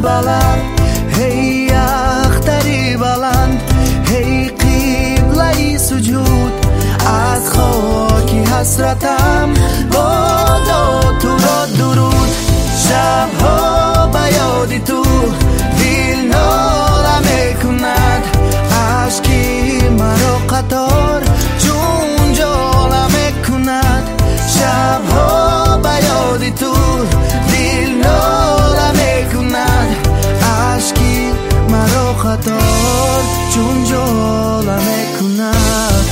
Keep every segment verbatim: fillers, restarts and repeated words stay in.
баланд ای اختری بلند ای قبله سجود از خاکی حسرتم بادا تو را درود شبها به یاد تو دل ناله میکند عشقی مرا قطار چون جاله میکند شبها به یاد تو دل ناله میکند عشقی مرا قطار چون جاله میکند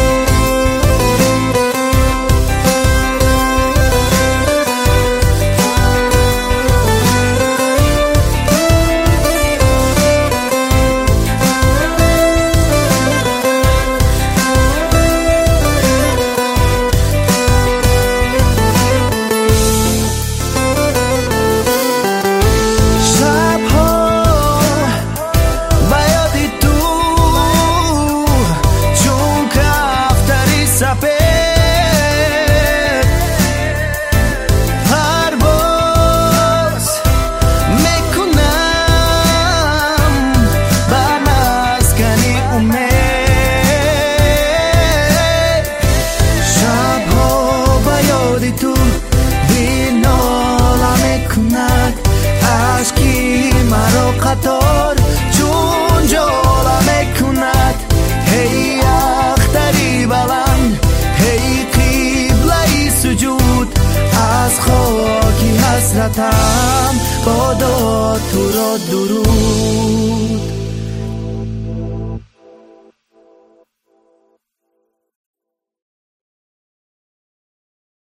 قطار چون جاله میکند هی اختری بلند هی قبله سجود از خاکی حسرتم بادا تو را درود